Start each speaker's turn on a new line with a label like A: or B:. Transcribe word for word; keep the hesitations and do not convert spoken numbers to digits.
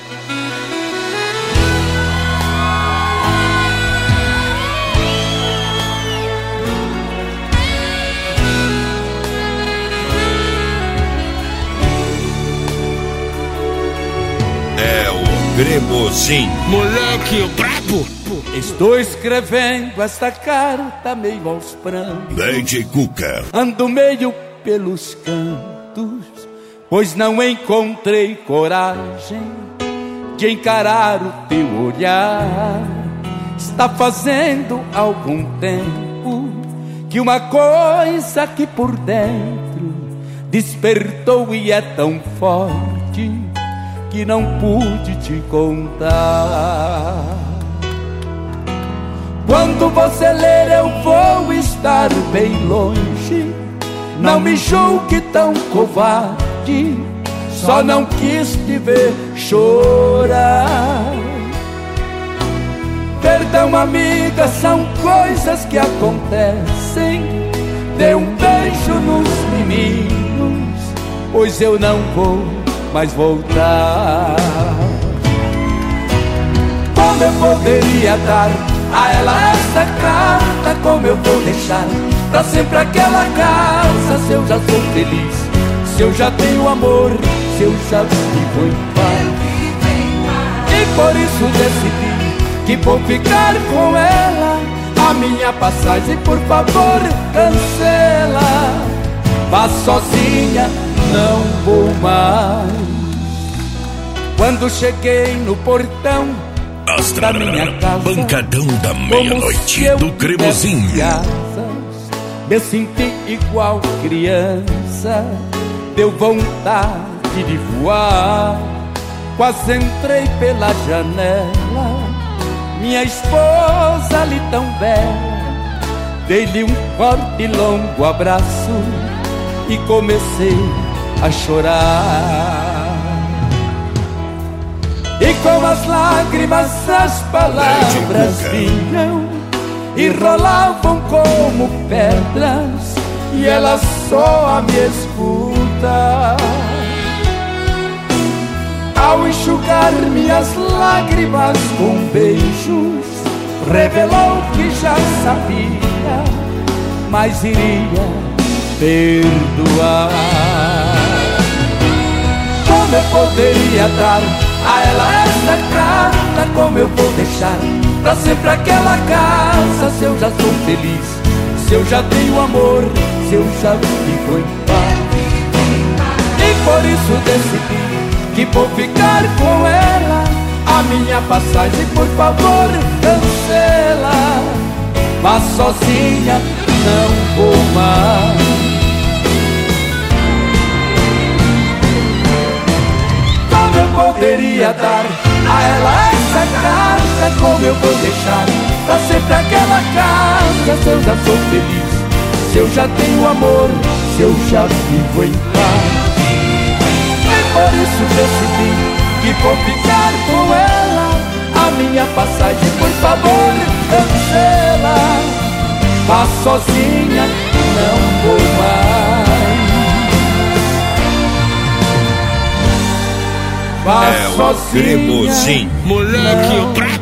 A: É o Cremosinho.
B: Moleque, o brabo.
C: Estou escrevendo esta carta meio aos prantos.
A: Lady Cuca.
C: Ando meio pelos cantos, pois não encontrei coragem de encarar o teu olhar. Está fazendo algum tempo que uma coisa aqui por dentro despertou e é tão forte que não pude te contar. Quando você ler eu vou estar bem longe. Não me julgue tão covarde, só não quis te ver chorar. Perdão, amiga, são coisas que acontecem. Dê um beijo nos meninos, pois eu não vou mais voltar. Como eu poderia dar a ela essa carta? Como eu vou deixar pra sempre aquela casa? Se eu já sou feliz, se eu já tenho amor, se eu já vivo em paz. E por isso decidi que vou ficar com ela. A minha passagem, por favor, cancela. Vá sozinha, não vou mais. Quando cheguei no portão da minha casa,
A: Pancadão da meia-noite do Cremosinho,
C: me senti igual criança, deu vontade de voar. Quase entrei pela janela, minha esposa ali tão bela. Dei-lhe um forte e longo abraço e comecei a chorar. E com as lágrimas as palavras vinham e rolavam como pedras, e ela só me escuta. Ao enxugar minhas lágrimas com beijos, revelou que já sabia, mas iria perdoar. Como eu poderia dar a ela essa carta? Como eu vou deixar pra sempre aquela casa? Se eu já sou feliz, se eu já tenho amor, se eu já vivo em paz. E por isso decidi que vou ficar com ela. A minha passagem, por favor, cancela. Vá sozinha, não vou mais. Como eu poderia dar a ela essa carta? Como eu vou deixar pra sempre aquela casa? Se eu já sou feliz, se eu já tenho amor, se eu já vivo em paz. E por isso decidi que vou ficar com ela. A minha passagem, por favor, cancela. Vá sozinha, não vou mais. Vá
A: É o
C: sozinha,
A: Cremosinho.
B: Moleque, o brabo.